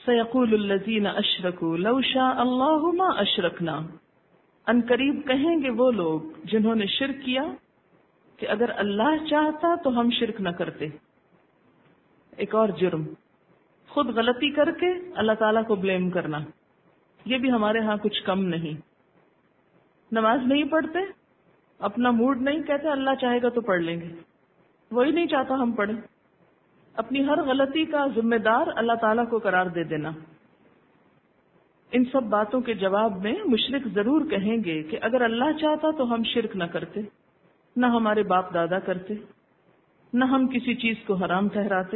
سَيَقُولُ الَّذِينَ أَشْرَكُوا لَوْ شَاءَ اللَّهُ مَا أَشْرَكْنَا، ان قریب کہیں گے وہ لوگ جنہوں نے شرک کیا کہ اگر اللہ چاہتا تو ہم شرک نہ کرتے۔ ایک اور جرم، خود غلطی کر کے اللہ تعالیٰ کو بلیم کرنا، یہ بھی ہمارے ہاں کچھ کم نہیں۔ نماز نہیں پڑھتے، اپنا موڈ نہیں، کہتے اللہ چاہے گا تو پڑھ لیں گے، وہی نہیں چاہتا ہم پڑھیں۔ اپنی ہر غلطی کا ذمہ دار اللہ تعالیٰ کو قرار دے دینا۔ ان سب باتوں کے جواب میں مشرک ضرور کہیں گے کہ اگر اللہ چاہتا تو ہم شرک نہ کرتے، نہ ہمارے باپ دادا کرتے، نہ ہم کسی چیز کو حرام ٹھہراتے۔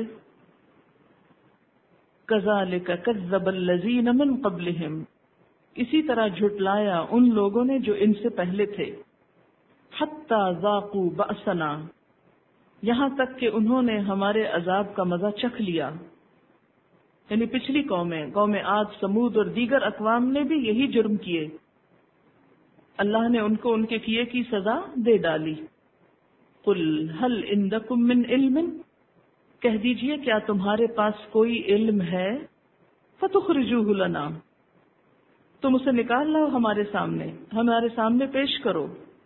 کذالک کذب الذین من قبلہم، اسی طرح جھٹلایا ان لوگوں نے جو ان سے پہلے تھے۔ حتی ذاقوا بأسنا، یہاں تک کہ انہوں نے ہمارے عذاب کا مزہ چکھ لیا۔ یعنی پچھلی قومیں، قوم عاد، سمود اور دیگر اقوام نے بھی یہی جرم کیے، اللہ نے ان کو ان کے کیے کی سزا دے ڈالی۔ قل هل عندکم من علم، کہہ دیجئے کیا تمہارے پاس کوئی علم ہے؟ فتخرجوہ لنا، تم اسے نکال لاؤ ہمارے سامنے پیش کرو۔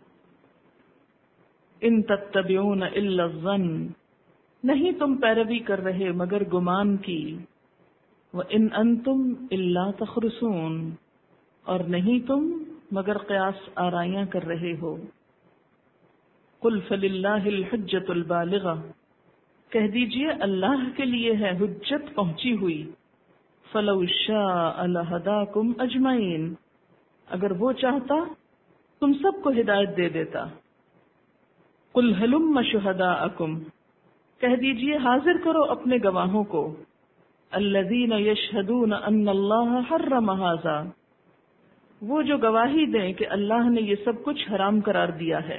ان تتبعون الا الظن، نہیں تم پیروی کر رہے مگر گمان کی۔ وان انتم الا تخرصون، اور نہیں تم مگر قیاس آرائیاں کر رہے ہو۔ قل فللہ الحجۃ البالغہ، کہہ دیجئے اللہ کے لیے ہے حجت پہنچی ہوئی۔ فلو شاء لہداکم اجمعین، اگر وہ چاہتا تم سب کو ہدایت دے دیتا۔ قل ہلم شہداءکم، کہہ دیجئے حاضر کرو اپنے گواہوں کو۔ الذین یشہدون ان اللہ حرم ھذا، وہ جو گواہی دیں کہ اللہ نے یہ سب کچھ حرام قرار دیا ہے۔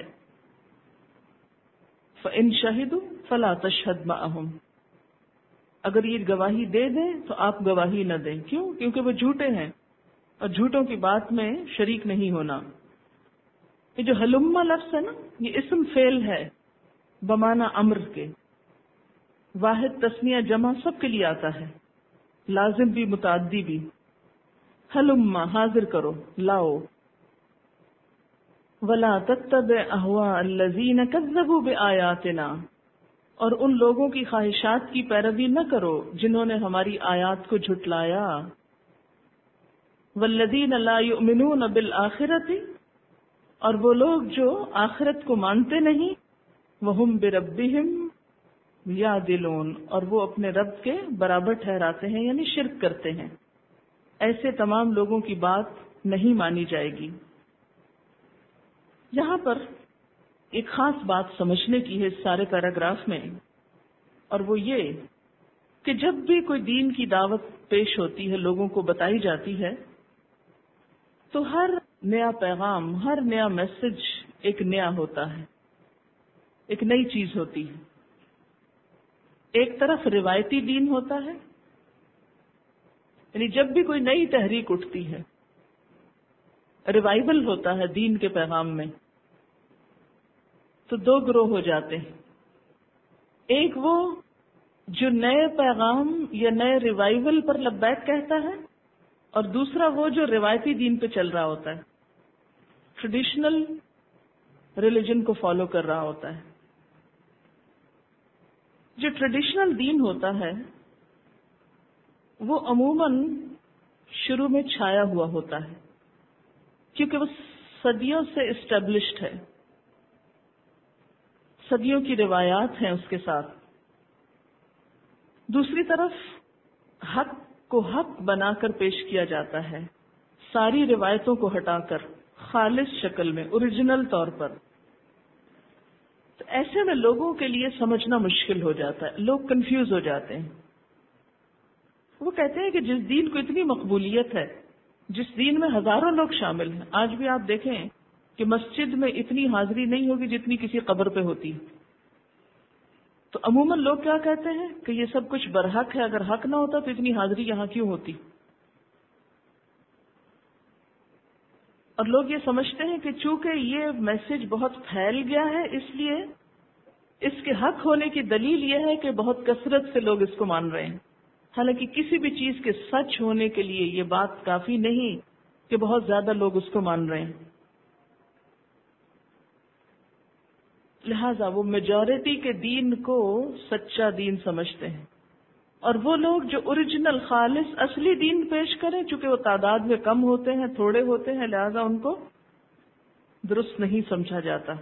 فإن شہدوا فلا تشہد معہم، اگر یہ گواہی دے دیں تو آپ گواہی نہ دیں۔ کیوں؟ کیونکہ وہ جھوٹے ہیں اور جھوٹوں کی بات میں شریک نہیں ہونا۔ یہ جو ہلما لفظ ہے نا، یہ اسم فعل ہے بمعنی امر کے، واحد تثنیہ جمع سب کے لیے آتا ہے، لازم بھی متعدی بھی۔ ہلما حاضر کرو، لاؤ۔ ولا تتبع اہواء الذین کذبوا بآیاتنا، اور ان لوگوں کی خواہشات کی پیروی نہ کرو جنہوں نے ہماری آیات کو جھٹلایا۔ والذین لا یؤمنون بالآخرۃ، اور وہ لوگ جو آخرت کو مانتے نہیں، وہم بربہم یعدلون، اور وہ اپنے رب کے برابر ٹھہراتے ہیں، یعنی شرک کرتے ہیں۔ ایسے تمام لوگوں کی بات نہیں مانی جائے گی۔ یہاں پر ایک خاص بات سمجھنے کی ہے اس سارے پیراگراف میں، اور وہ یہ کہ جب بھی کوئی دین کی دعوت پیش ہوتی ہے، لوگوں کو بتائی جاتی ہے، تو ہر نیا پیغام، ہر نیا میسج ایک نیا ہوتا ہے، ایک نئی چیز ہوتی ہے۔ ایک طرف روایتی دین ہوتا ہے، یعنی جب بھی کوئی نئی تحریک اٹھتی ہے، ریوائول ہوتا ہے دین کے پیغام میں، تو دو گروہ ہو جاتے ہیں۔ ایک وہ جو نئے پیغام یا نئے ریوائول پر لبیک کہتا ہے، اور دوسرا وہ جو روایتی دین پہ چل رہا ہوتا ہے، ٹریڈیشنل ریلیجن کو فالو کر رہا ہوتا ہے۔ جو ٹریڈیشنل دین ہوتا ہے وہ عموماً شروع میں چھایا ہوا ہوتا ہے، کیونکہ وہ صدیوں سے اسٹیبلشڈ ہے، صدیوں کی روایات ہیں اس کے ساتھ۔ دوسری طرف حق کو حق بنا کر پیش کیا جاتا ہے، ساری روایتوں کو ہٹا کر، خالص شکل میں، اوریجنل طور پر۔ تو ایسے میں لوگوں کے لیے سمجھنا مشکل ہو جاتا ہے، لوگ کنفیوز ہو جاتے ہیں۔ وہ کہتے ہیں کہ جس دین کو اتنی مقبولیت ہے، جس دین میں ہزاروں لوگ شامل ہیں، آج بھی آپ دیکھیں کہ مسجد میں اتنی حاضری نہیں ہوگی جتنی کسی قبر پہ ہوتی، تو عموماً لوگ کیا کہتے ہیں کہ یہ سب کچھ برحق ہے، اگر حق نہ ہوتا تو اتنی حاضری یہاں کیوں ہوتی؟ اور لوگ یہ سمجھتے ہیں کہ چونکہ یہ میسج بہت پھیل گیا ہے، اس لیے اس کے حق ہونے کی دلیل یہ ہے کہ بہت کثرت سے لوگ اس کو مان رہے ہیں، حالانکہ کسی بھی چیز کے سچ ہونے کے لیے یہ بات کافی نہیں کہ بہت زیادہ لوگ اس کو مان رہے ہیں. لہذا وہ میجورٹی کے دین کو سچا دین سمجھتے ہیں، اور وہ لوگ جو اوریجنل خالص اصلی دین پیش کریں، چونکہ وہ تعداد میں کم ہوتے ہیں، تھوڑے ہوتے ہیں، لہذا ان کو درست نہیں سمجھا جاتا.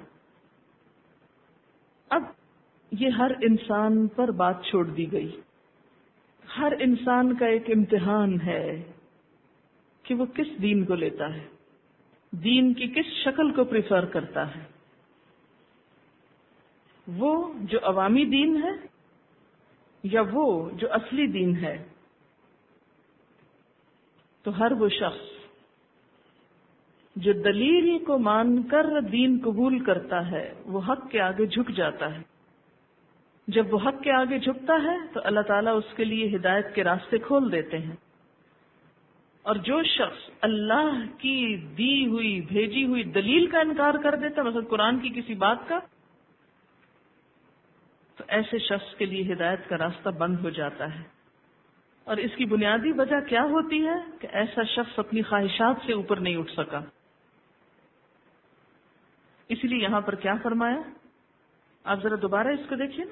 اب یہ ہر انسان پر بات چھوڑ دی گئی. ہر انسان کا ایک امتحان ہے کہ وہ کس دین کو لیتا ہے، دین کی کس شکل کو پریفر کرتا ہے. وہ جو عوامی دین ہے یا وہ جو اصلی دین ہے. تو ہر وہ شخص جو دلیل کو مان کر دین قبول کرتا ہے وہ حق کے آگے جھک جاتا ہے. جب وہ حق کے آگے جھکتا ہے تو اللہ تعالیٰ اس کے لیے ہدایت کے راستے کھول دیتے ہیں. اور جو شخص اللہ کی دی ہوئی بھیجی ہوئی دلیل کا انکار کر دیتا ہے، مثلا قرآن کی کسی بات کا، تو ایسے شخص کے لیے ہدایت کا راستہ بند ہو جاتا ہے. اور اس کی بنیادی وجہ کیا ہوتی ہے کہ ایسا شخص اپنی خواہشات سے اوپر نہیں اٹھ سکا. اسی لیے یہاں پر کیا فرمایا، آپ ذرا دوبارہ اس کو دیکھیں.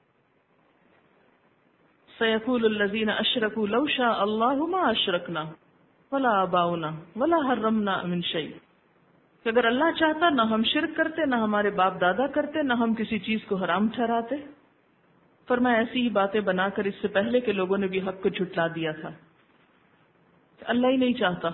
سَيَقُولُ الَّذِينَ أَشْرَكُوا لَوْ شَاءَ اللَّهُ مَا أَشْرَكْنَا وَلَا آبَاؤُنَا وَلَا حَرَّمْنَا مِنْ شَيْءٍ. کہ اگر اللہ چاہتا نہ ہم شرک کرتے، نہ ہمارے باپ دادا کرتے، نہ ہم کسی چیز کو حرام ٹھہراتے. فرمایا ایسی ہی باتیں بنا کر اس سے پہلے کے لوگوں نے بھی حق کو جھٹلا دیا تھا. اللہ ہی نہیں چاہتا،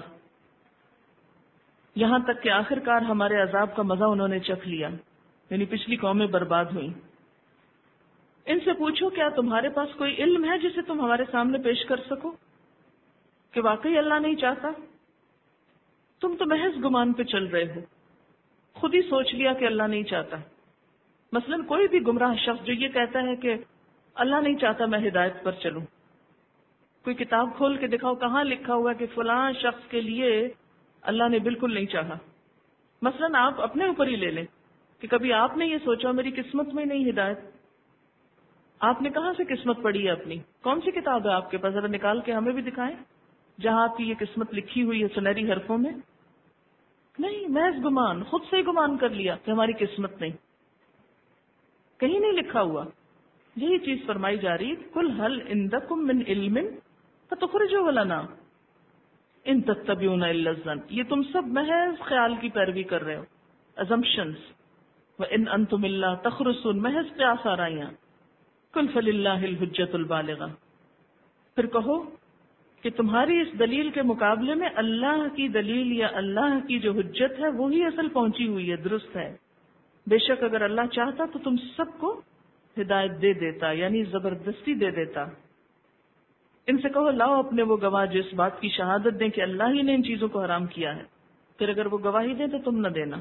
یہاں تک کہ آخر کار ہمارے عذاب کا مزہ انہوں نے چکھ لیا، یعنی پچھلی قومیں برباد ہوئیں. ان سے پوچھو کیا تمہارے پاس کوئی علم ہے جسے تم ہمارے سامنے پیش کر سکو کہ واقعی اللہ نہیں چاہتا؟ تم تو محض گمان پہ چل رہے ہو، خود ہی سوچ لیا کہ اللہ نہیں چاہتا. مثلا کوئی بھی گمراہ شخص جو یہ کہتا ہے کہ اللہ نہیں چاہتا میں ہدایت پر چلوں، کوئی کتاب کھول کے دکھاؤ کہاں لکھا ہوا کہ فلاں شخص کے لیے اللہ نے بالکل نہیں چاہا. مثلا آپ اپنے اوپر ہی لے لیں کہ کبھی آپ نے یہ سوچا میری قسمت میں نہیں ہدایت. آپ نے کہاں سے قسمت پڑھی ہے اپنی؟ کون سی کتاب ہے آپ کے پاس؟ ذرا نکال کے ہمیں بھی دکھائیں جہاں آپ کی یہ قسمت لکھی ہوئی ہے سنہری حرفوں میں. نہیں، محض گمان، خود سے ہی گمان کر لیا کہ ہماری قسمت نہیں، کہیں نہیں لکھا ہوا. یہی چیز فرمائی جا رہی، قل هل عندکم من علم فتخرجوه لنا ان تتبعون الا الظن. یہ تم سب محض خیال کی پیروی کر رہے ہو، assumptions. وان انتم الا تخرصون، محض قیاس آرائیاں. قل فللہ الحجۃ البالغہ. پھر کہو کہ تمہاری اس دلیل کے مقابلے میں اللہ کی دلیل یا اللہ کی جو حجت ہے وہی اصل پہنچی ہوئی ہے، درست ہے. بے شک اگر اللہ چاہتا تو تم سب کو ہدایت دے دیتا، یعنی زبردستی دے دیتا. ان سے کہو لاؤ اپنے وہ گواہ جو اس بات کی شہادت دیں کہ اللہ ہی نے ان چیزوں کو حرام کیا ہے، پھر اگر وہ گواہی دیں تو تم نہ دینا.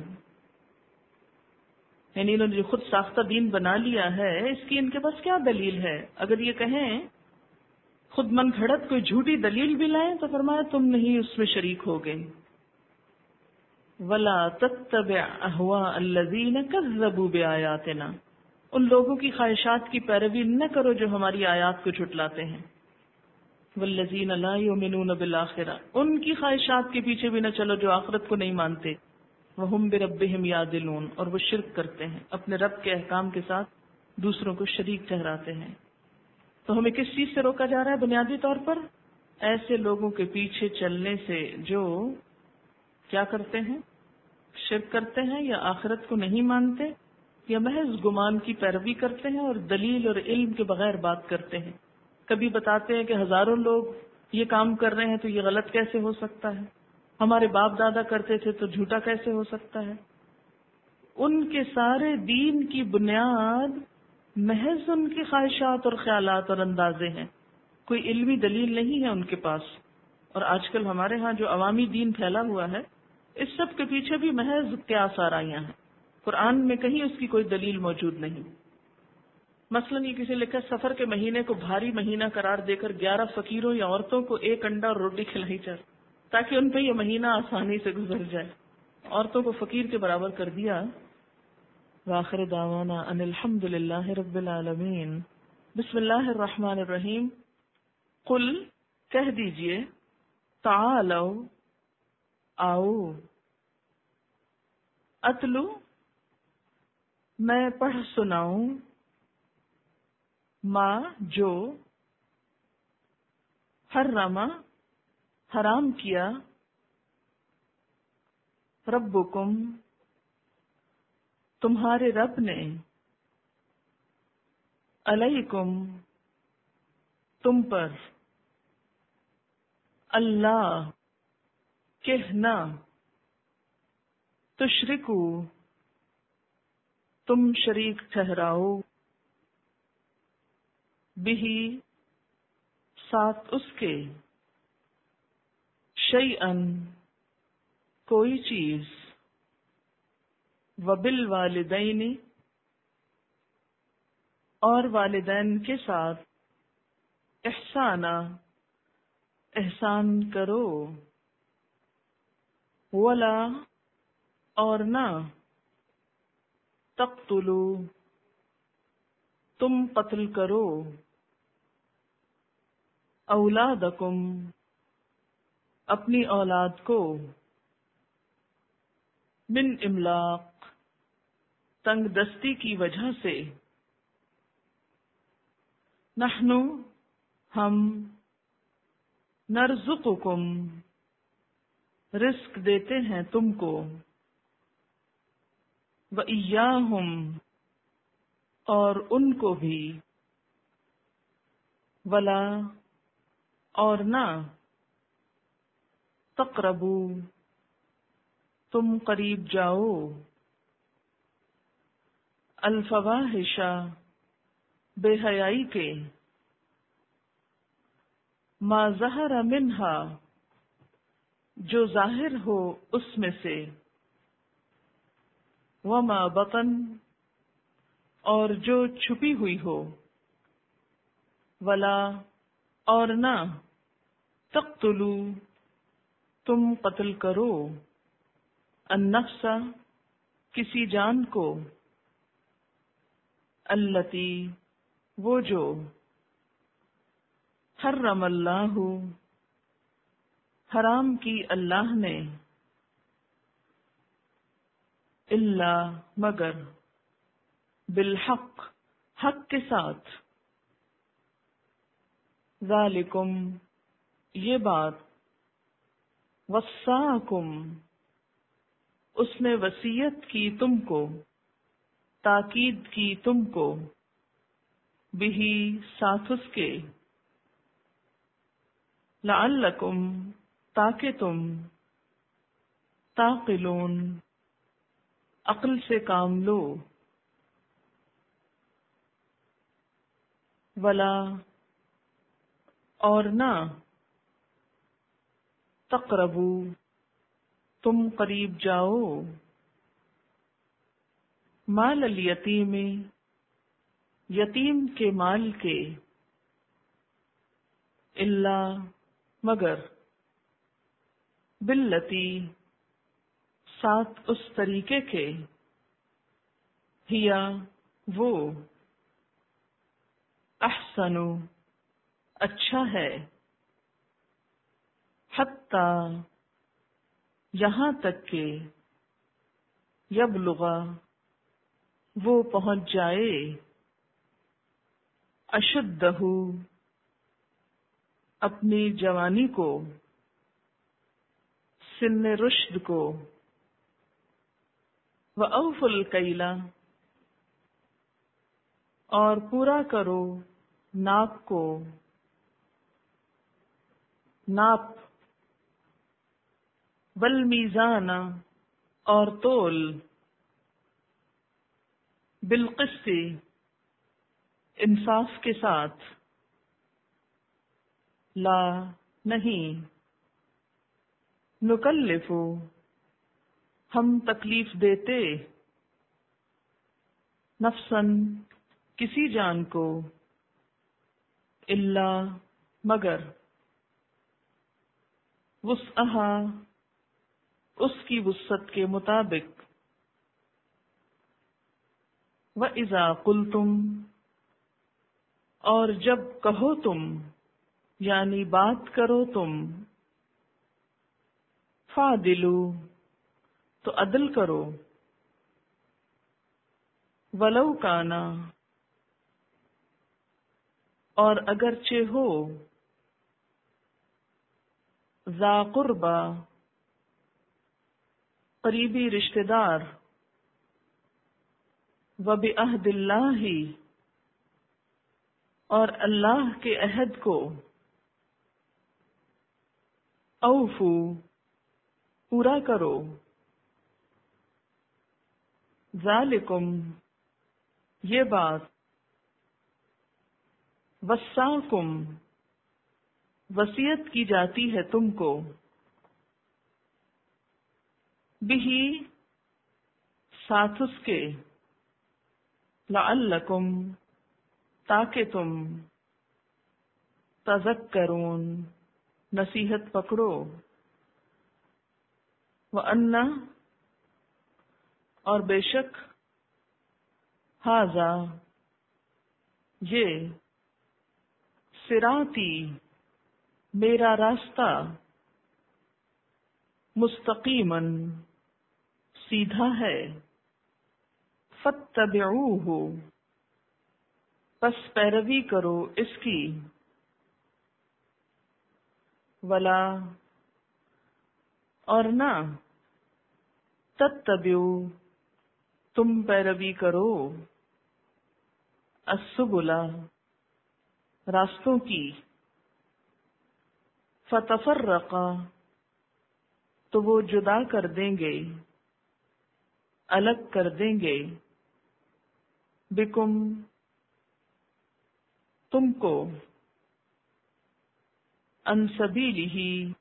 یعنی انہوں نے جو خود ساختہ دین بنا لیا ہے اس کی ان کے پاس کیا دلیل ہے؟ اگر یہ کہیں خود من گھڑت کوئی جھوٹی دلیل بھی لائیں تو فرمایا تم نہیں اس میں شریک ہو گئے. وَلَا تَتَّبِعْ أَهْوَاءَ الَّذِينَ كَذَّبُوا بِآيَاتِنَا. ان لوگوں کی خواہشات کی پیروی نہ کرو جو ہماری آیات کو جھٹلاتے ہیں. وَالَّذِينَ لَا يُؤْمِنُونَ بِالْآخِرَةِ. ان کی خواہشات کے پیچھے بھی نہ چلو جو آخرت کو نہیں مانتے. وَهُمْ بِرَبِّهِمْ يَعْدِلُونَ. اور وہ شرک کرتے ہیں، اپنے رب کے احکام کے ساتھ دوسروں کو شریک ٹھہراتے ہیں. تو ہمیں کس چیز سے روکا جا رہا ہے بنیادی طور پر؟ ایسے لوگوں کے پیچھے چلنے سے جو کیا کرتے ہیں؟ شرک کرتے ہیں یا آخرت کو نہیں مانتے یا محض گمان کی پیروی کرتے ہیں اور دلیل اور علم کے بغیر بات کرتے ہیں. کبھی بتاتے ہیں کہ ہزاروں لوگ یہ کام کر رہے ہیں تو یہ غلط کیسے ہو سکتا ہے، ہمارے باپ دادا کرتے تھے تو جھوٹا کیسے ہو سکتا ہے. ان کے سارے دین کی بنیاد محض ان کی خواہشات اور خیالات اور اندازے ہیں، کوئی علمی دلیل نہیں ہے ان کے پاس. اور آج کل ہمارے ہاں جو عوامی دین پھیلا ہوا ہے اس سب کے پیچھے بھی محض قیاس آرائیاں ہیں. قرآن میں کہیں اس کی کوئی دلیل موجود نہیں. مثلا یہ کسی لکھا سفر کے مہینے کو بھاری مہینہ قرار دے کر 11 فقیروں یا عورتوں کو 1 انڈا اور روٹی کھلائی جائے تاکہ ان پہ یہ مہینہ آسانی سے گزر جائے. عورتوں کو فقیر کے برابر کر دیا. وآخر دعوانا ان الحمد للہ رب العالمین. بسم اللہ الرحمن الرحیم. قل کہہ دیجئے، تعالو آؤ، اتلو میں پڑھ سناؤں، ما جو، حرم حرام کیا، ربکم تمہارے رب نے، علیکم تم پر، اللہ کہنا، تشرکو تم شریک ٹھہراؤ، بہی ساتھ اس کے، شیئن کوئی چیز، وبالوالدین اور والدین کے ساتھ، احسانا احسان کرو، ولا اور نہ، تقتلو تم قتل کرو، اولادکم اپنی اولاد کو، من املاق تنگ دستی کی وجہ سے، نحنو ہم، نرزقکم رزق دیتے ہیں تم کو، وإیاہم اور ان کو بھی، ولا اور نہ، تقربو تم قریب جاؤ، الفواحش بے حیائی کے، ما ظہر منہا جو ظاہر ہو اس میں سے، وما بطن اور جو چھپی ہوئی ہو، ولا اور نہ، تقتلو تم قتل کرو، النفس کسی جان کو، التی وہ جو، حرم اللہ حرام کی اللہ نے، الا مگر، بالحق حق کے ساتھ، ذالکم یہ بات، وصاکم اس نے وصیت کی تم کو، تاکید کی تم کو، بہی ساتھ اس کے، لعلکم تاکہ تم، تعقلون عقل سے کام لو، ولا اور نہ، تقربو تم قریب جاؤ، مال الیتیم یتیم کے مال کے، الا مگر، باللتی ساتھ اس طریقے کے، ہیا وہ، احسن اچھا ہے، حتی یہاں تک کہ، یبلغ وہ پہنچ جائے، اشدہ اپنی جوانی کو، سن رشد کو، وأوفوا الکیل اور پورا کرو ناپ کو، ناپ، والمیزان اور تول، بالقسط انصاف کے ساتھ، لا نہیں، نکلف ہم تکلیف دیتے، نفسن کسی جان کو، الا مگر، وسعہا اس کی وسعت کے مطابق، وَإِذَا قُلْتُمْ اور جب کہو تم، یعنی بات کرو تم، فعدلو تو عدل کرو، ولو کانا اور اگرچہ ہو، ذا قربا قریبی رشتہ دار، وبعہد اللہ اور اللہ کے عہد کو، اوفو پورا کرو، ذالکم یہ بات، وصاکم وصیت کی جاتی ہے تم کو، بہی ساتھ اس کے، لعلکم تاکہ تم، تذکرون نصیحت پکڑو، وَأَنَّ اور بے شک، ھذا یہ، صراطی میرا راستہ، مستقیماً سیدھا ہے، فاتبعوہ پس پیروی کرو اس کی، ولا اور نہ، تتبعوا تم پیروی کرو، السبل راستوں کی، فتفرق تو وہ جدا کر دیں گے، الگ کر دیں گے، بکم تم کو، عن سبیلہ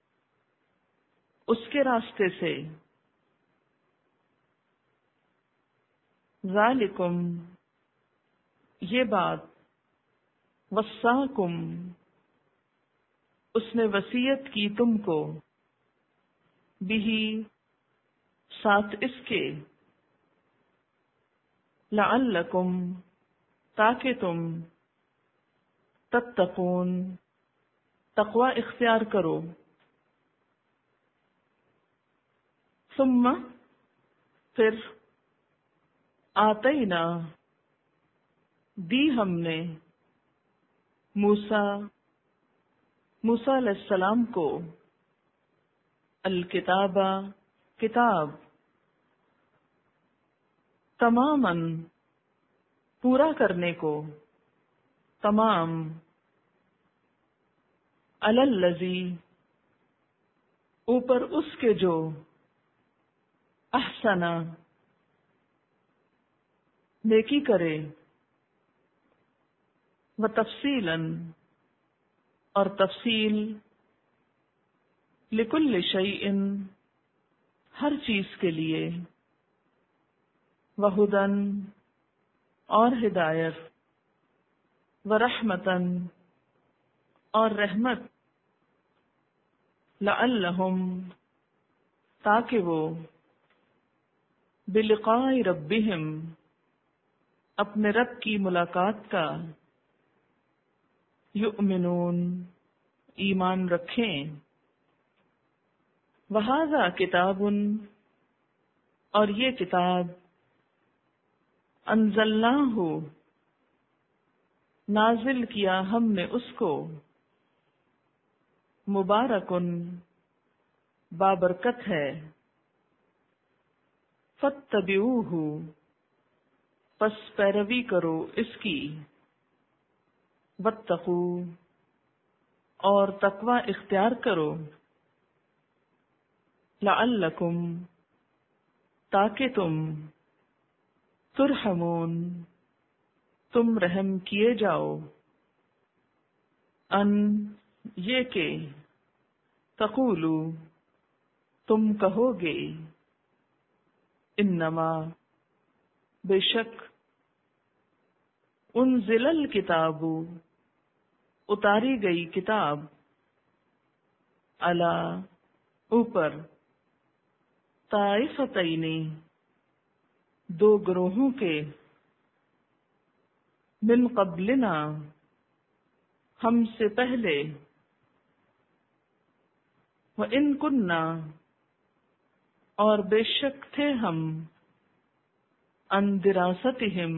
اس کے راستے سے، ذالکم یہ بات، وصاکم اس نے وصیت کی تم کو، بہی ساتھ اس کے، لعلکم تاکہ تم، تتقون تقوی اختیار کرو، ثم پھر، آتینا دی ہم نے، موسیٰ علیہ السلام کو، الکتاب کتاب، تماماً پورا کرنے کو، تمام، علی الذی اوپر اس کے جو، احسنا نیکی کرے، وتفصیلاً اور تفصیل، لکل شیء ہر چیز کے لیے، وہدن اور ہدایت، ورحمتن اور رحمت، لعلہم تاکہ وہ، بلقاء ربہم اپنے رب کی ملاقات کا، یؤمنون ایمان رکھیں، وہذا کتاب اور یہ کتاب، انزلناہ نازل کیا ہم نے اس کو، مبارکن بابرکت ہے، فاتبعوہ پس پیروی کرو اس کی، واتقوا اور تقوی اختیار کرو، لعلکم تاکہ تم، ترحمون تم رحم کیے جاؤ، ان یہ کہ، تقولو تم کہو گے، انما بے شک، انزل الکتاب اتاری گئی کتاب، علی اوپر، طائفتین دو گروہوں کے، من قبلنا ہم سے پہلے، وَإِن كُنَّا اور بے شک تھے ہم عن دراستہم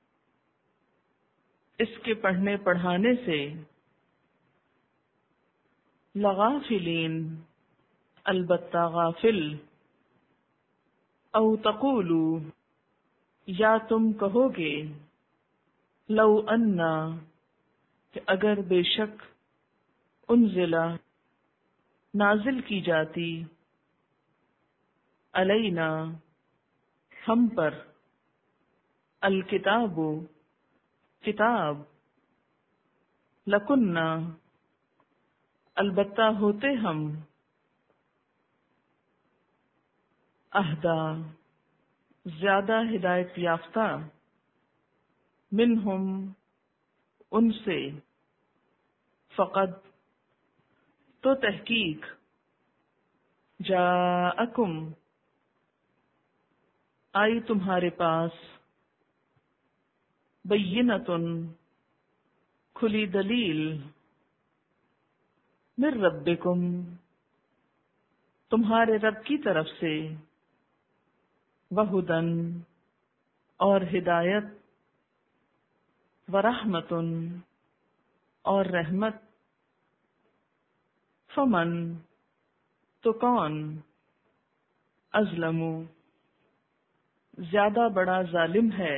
اس کے پڑھنے پڑھانے سے لغافلین البتہ غافل او تقولو یا تم کہو گے لو انا کہ اگر بے شک انزلہ نازل کی جاتی علینا ہم پر الکتاب کتاب لکنہ البتہ ہوتے ہم اہدا زیادہ ہدایت یافتہ منہم ان سے فقط تو تحقیق جاءکم آئی تمہارے پاس بینۃن کھلی دلیل من ربکم تمہارے رب کی طرف سے وہدن اور ہدایت ورحمتن اور رحمت فمن تو کون ازلم زیادہ بڑا ظالم ہے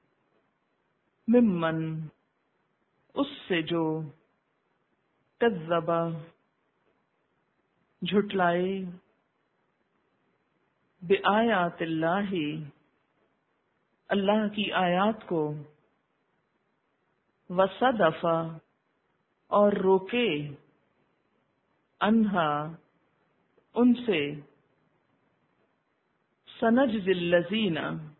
ممن اس سے جو کذب جھٹلائے بآیات اللہ اللہ کی آیات کو وصدف اور روکے انہا ان سے سنجزی الذین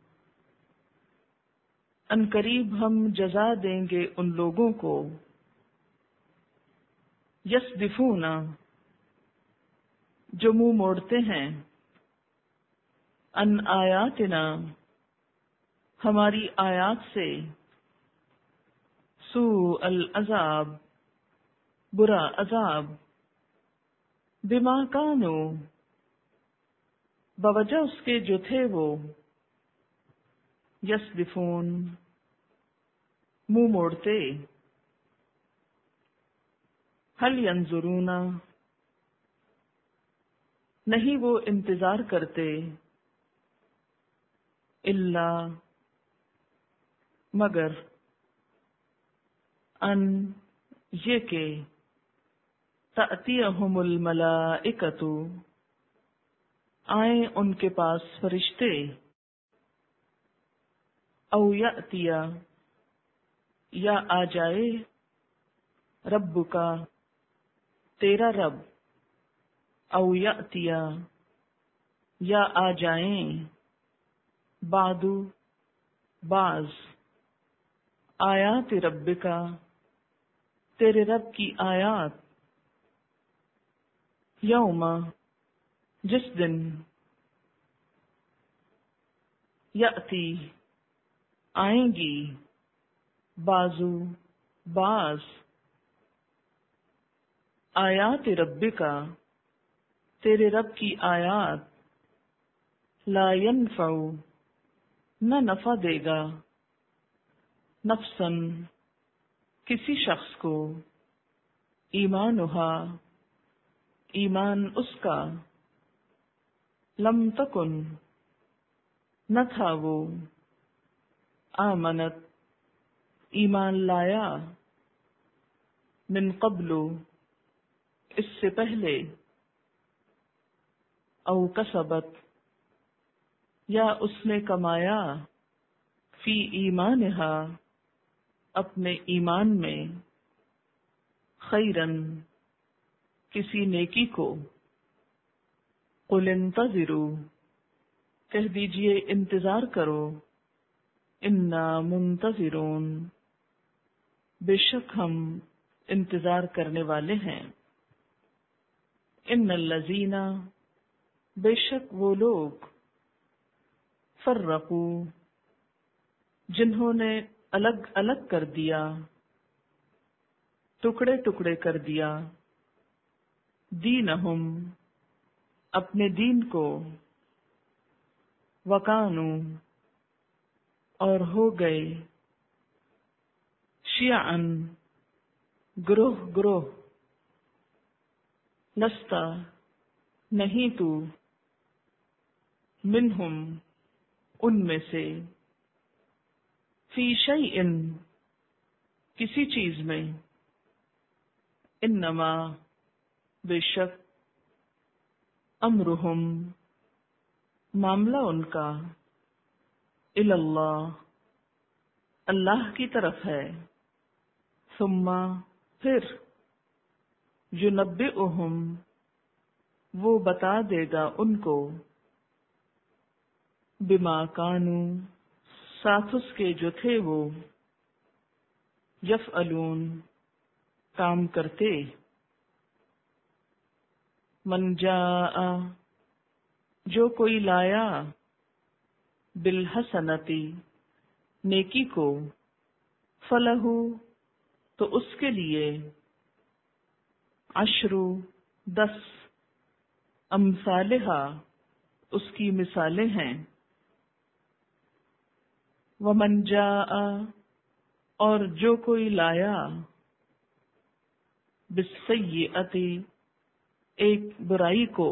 ان قریب ہم جزا دیں گے ان لوگوں کو یصدفون جو منہ موڑتے ہیں ان آیاتنا ہماری آیات سے سوء العذاب برا عذاب بما کانوا بوجہ اس کے جو تھے وہ یصدفون منہ موڑتے هل ينظرون نہیں وہ انتظار کرتے الا مگر ان یہ کہ تأتیہم الملائکۃ آئیں ان کے پاس فرشتے او یأتیا یا آ جائے رب کا تیرا رب او یأتیا یا آ جائیں بعد بعض آیات رب کا تیرے رب کی آیات یوم جس دن یأتی آئیں گی بازو بعض آیات رب کا تیرے رب کی آیات لا ينفع نہ نفع دے گا نفسن کسی شخص کو ایمانہا ایمان اس کا لم تکن نہ تھا وہ آمنت ایمان لایا من قبل اس سے پہلے او کسبت یا اس نے کمایا فی ایمانہا اپنے ایمان میں خیرن کسی نیکی کو قل انتظروا کہہ دیجئے انتظار کرو انا منتظرون بے شک ہم انتظار کرنے والے ہیں ان الذین بے شک وہ لوگ فرقوا جنہوں نے الگ الگ کر دیا ٹکڑے ٹکڑے کر دیا دینہم اپنے دین کو، وکانو اور ہو گئے، شیعن گروہ گروہ، لستا نہیں تو، منہم ان میں سے، فی شیئن کسی چیز میں، انما بے شک، امرہم معاملہ ان کا، اللہ اللہ کی طرف ہے، ثم پھر، ینبئہم وہ بتا دے گا ان کو، بما کانوا ساتھ اس کے جو تھے وہ، یفعلون کام کرتے، من جاء جو کوئی لایا، بالحسنتی نیکی کو، فلہ تو اس کے لیے، عشر 10 امثالہا اس کی مثالیں ہیں، ومن جاء اور جو کوئی لایا، بالسیئۃ ایک برائی کو،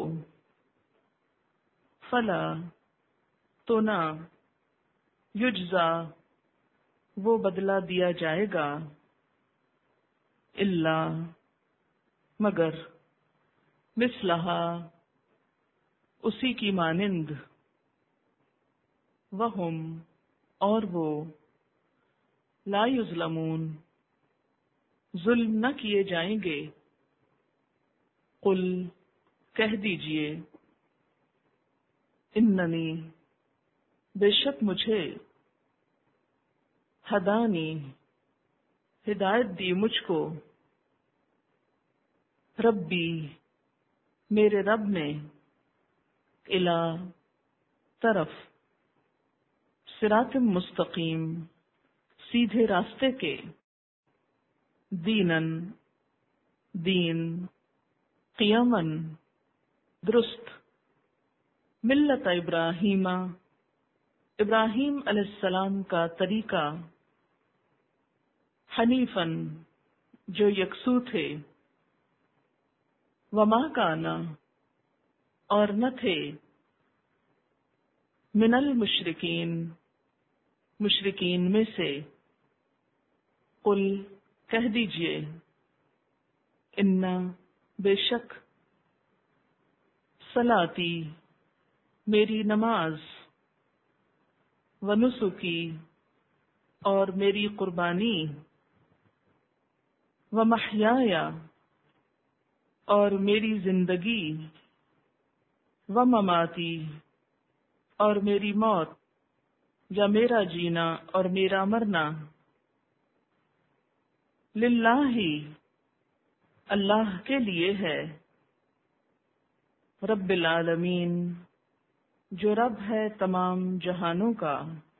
فلا تو نہ، یجزا وہ بدلہ دیا جائے گا، الا مگر، مثلہا اسی کی مانند، وہم اور وہ، لا یظلمون ظلم نہ کیے جائیں گے، قل کہہ دیجئے، اننی بے شک مجھے، ہدانی ہدایت دی مجھ کو، ربی میرے رب نے، الی طرف، صراط مستقیم سیدھے راستے کے، دینن دین، قیامن درست، ملت ابراہیم ابراہیم علیہ السلام کا طریقہ، حنیفن جو یکسو تھے، وما کانا اور نہ تھے، من المشرکین مشرکین میں سے، قل کہہ دیجئے، ان بے شک، صلاتی میری نماز، ونسکی اور میری قربانی، ومحیایا اور میری زندگی، ومماتی اور میری موت یا میرا جینا اور میرا مرنا، للہ اللہ کے لیے ہے، رب العالمین جو رب ہے تمام جہانوں کا،